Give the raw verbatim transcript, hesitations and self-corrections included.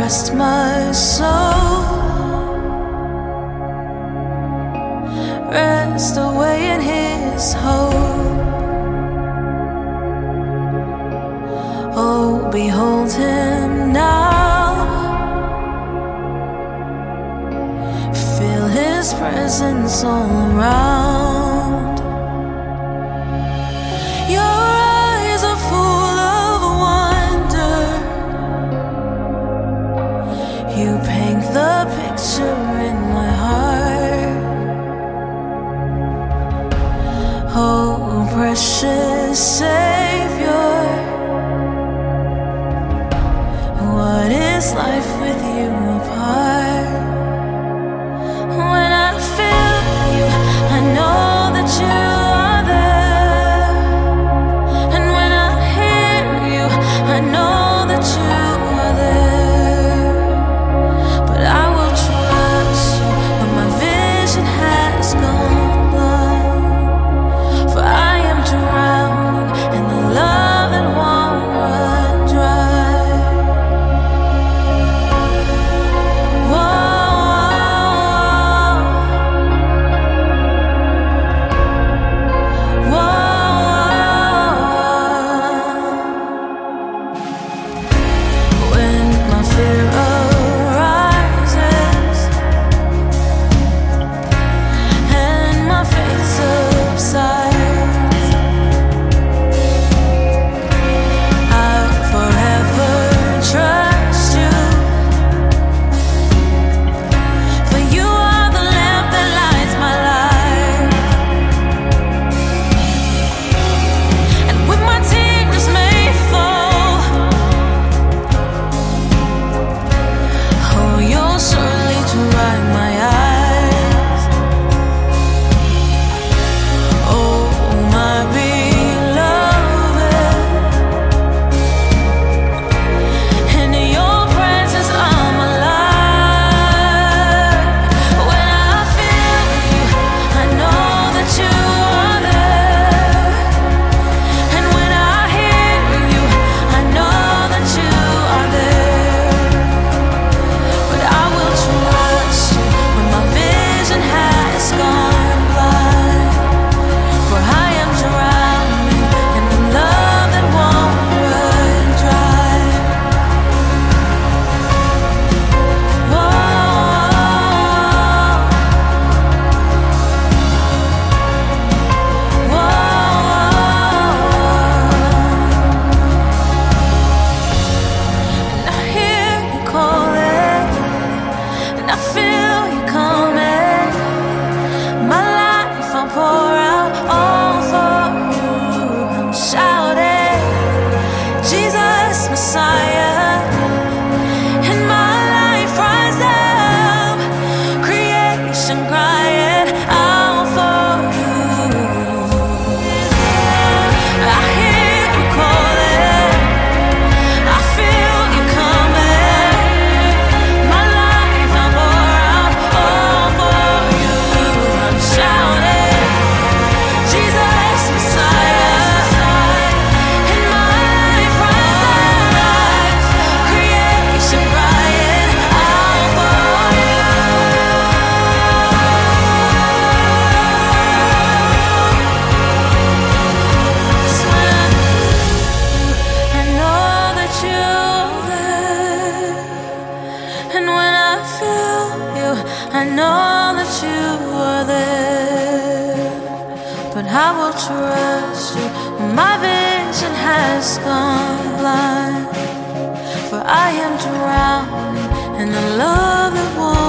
rest my soul, rest away in His hope. Oh, behold Him now, feel His presence all around. Your eyes are full of wonder, you paint the picture in my heart. Oh, precious Savior, what is life with you apart? When I feel you, I know that you are there. And when I hear you, I know that you are there. But I will trust you when my vision has gone blind. For I am drowning in the love that won't run dry. I know that you are there, but I will trust you when my vision has gone blind. For I am drowning in a love that won't